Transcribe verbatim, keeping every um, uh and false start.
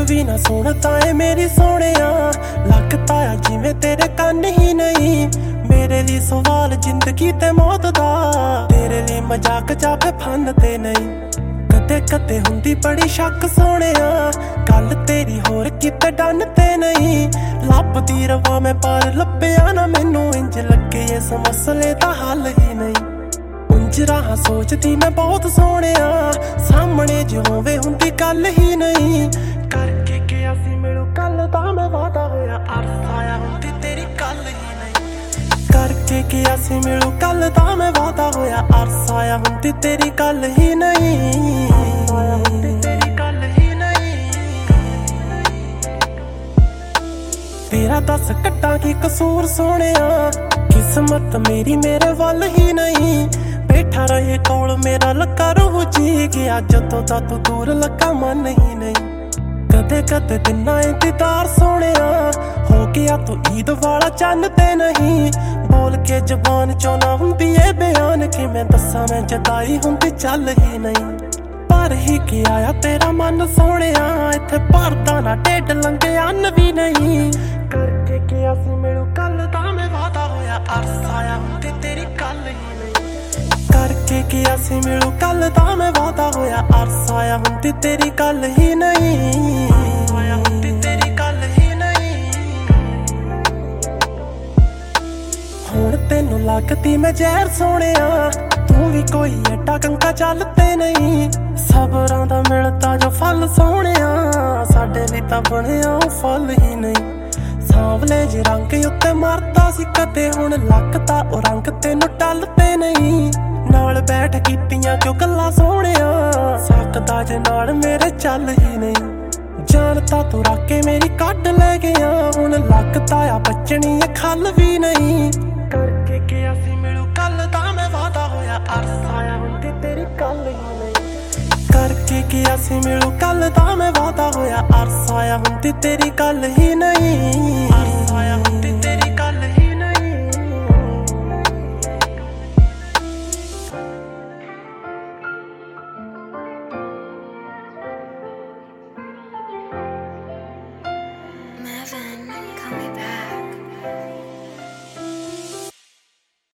भी ना सुनता है मेरी सोहणिया, लगता है जिवें तेरे कन्न ही नहीं। मेरे लिए सवाल जिंदगी ते मौत दा, तेरे लिए मजाक जाके फन ते नहीं। कदे कदे हुंदी बड़ी शक सोहणिया, गल तेरी होर किते डन ते नहीं। लभदी रवां मैं पर लभ्या ना मैनू, इंज लगे इस मसले दा हल ही नहीं। उंज राह सोचदी मैं बहुत सोहणिया, सामने जो होवे हुंदी गल ही नहीं। करके गया सी मिलू कल दा मैं वादा, होया अरस आया हुंदी तेरी गल ही नहीं। करके गया सी मिलू कल दा मैं वादा, होया अरस आया हुंदी तेरी गल ही नहीं। आया हुंदी तेरी गल ही नहीं। तेरा दस कट्टा की कसूर सोहणिया, किस्मत मेरी मेरे वल ही नहीं। बैठा रहे कोल मेरा लगा रूह जी गया, जदों दा तू दूर लगा मन ही नहीं। कदे कदे दिना इंतजार सोहणिया, हो गया तू ईद वाला चन्न ते नहीं। बोल के जबान चों ना हुंदी ए बयान, कि मैं दस्सां मैं जदाई हुंदी चल ही नहीं। पर ही के आया तेरा मन सोहणिया, इत्थे भरदा ना ढिड लंघे अन्न भी नहीं। करके गया सी मिलू कल दा मैं वादा, होया अरस आया हुंदी तेरी गल ही नहीं। करके गया सी मिलू कल दा मैं वादा, होया अरस आया हुंदी तेरी गल ही नहीं। आया हुंदी तेरी गल ही नहीं। हुण तैनू लगदी मैं जहर सोहणिया, तू भी कोई एडा कंका चल ते नहीं। सबरां दा मिलदा जो फल सोहणिया, साडे लई तां बणिया फल ही नहीं। सांवले जे रंग उत्ते मरदा सी कदे, हुण लगदा ओ रंग तैनू टल ते नहीं। नाल बैठ कीतियां क्यों गल्लां सोहणिया, सकदा जे नाल मेरे चल ही नहीं। जानता तू राके मेरी कड्ड ले गया, हुण लगदा आ बचनी ए खल भी नहीं। करके गया सी मिलू कल दा मैं वादा, होया अरस आया हुंदी तेरी गल ही नहीं। करके गया सी मिलू कल दा मैं वादा, होया अरस आया हुंदी तेरी गल ही नहीं। अरस आया हुंदी तेरी गल ही